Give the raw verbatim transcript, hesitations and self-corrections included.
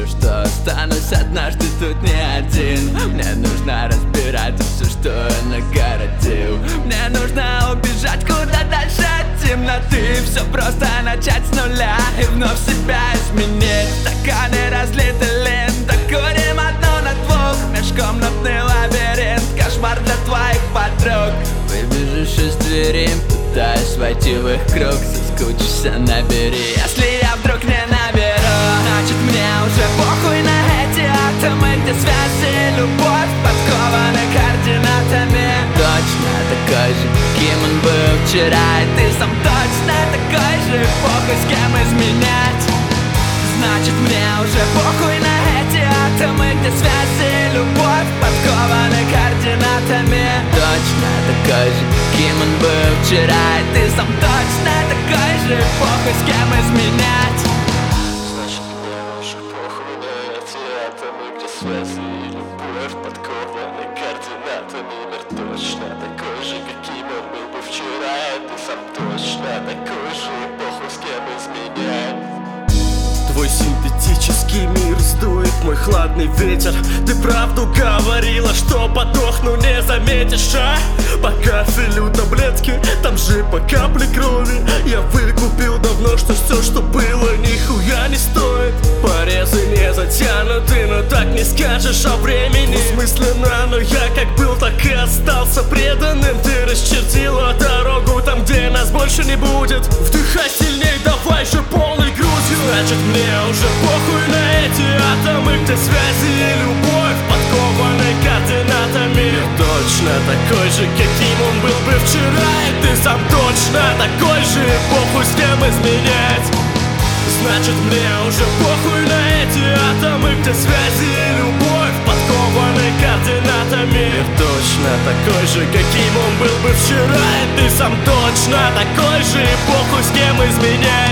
что останусь однажды тут не один. Мне нужно разбирать все, что я нагородил. Мне нужно убежать куда дальше от темноты. Все просто начать с нуля и вновь себя изменить. Стаканы разлиты лента, курим одну на двух. Межкомнатный лабиринт, кошмар для твоих подруг. Выбежишь из двери, пытаюсь войти в их круг. Соскучишься, набери, если я вдруг не наберу. Значит, мне уже похуй на эти атомы, где связи и любовь подкованы координатами. Точно такой же, каким он был вчера, и ты сам точно такой же. Похуй, с кем изменять. Значит, мне уже похуй на эти атомы, где связи и любовь подкованы координатами. Точно такой же, каким он был вчера, и ты сам точно такой же. Похуй, с кем изменять. Значит, мне уже похуй на эти атомы, где связи и любовь подкованы координатами. Мир точно такой же, каким он был бы вчера, и ты сам точно такой же. Похуй, с кем изменять. Твой синтетический мир сдует мой хладный ветер. Ты правду говорила, что подохну, не заметишь, а? Пока филю таблетки, там же по капле крови. Я выкупил давно, что все, что было, нихуя не стоит. Порезы не затянуты, но так не скажешь о времени. Двусмысленно, но я как был, так и остался преданным. Ты расчертила дорогу там, где нас больше не будет. Вдыхай сильней, давай же полной грудью. Значит, мне уже похуй на эти атомы, где связи и любовь подкованы координатами. Мир точно такой же, каким он был бы вчера, и ты сам точно такой же. Похуй, с кем изменять. Значит, мне уже похуй на эти атомы, где связи и любовь подкованы координатами. Мир точно такой же, каким он был бы вчера, и ты сам точно такой же. Похуй, с кем изменять.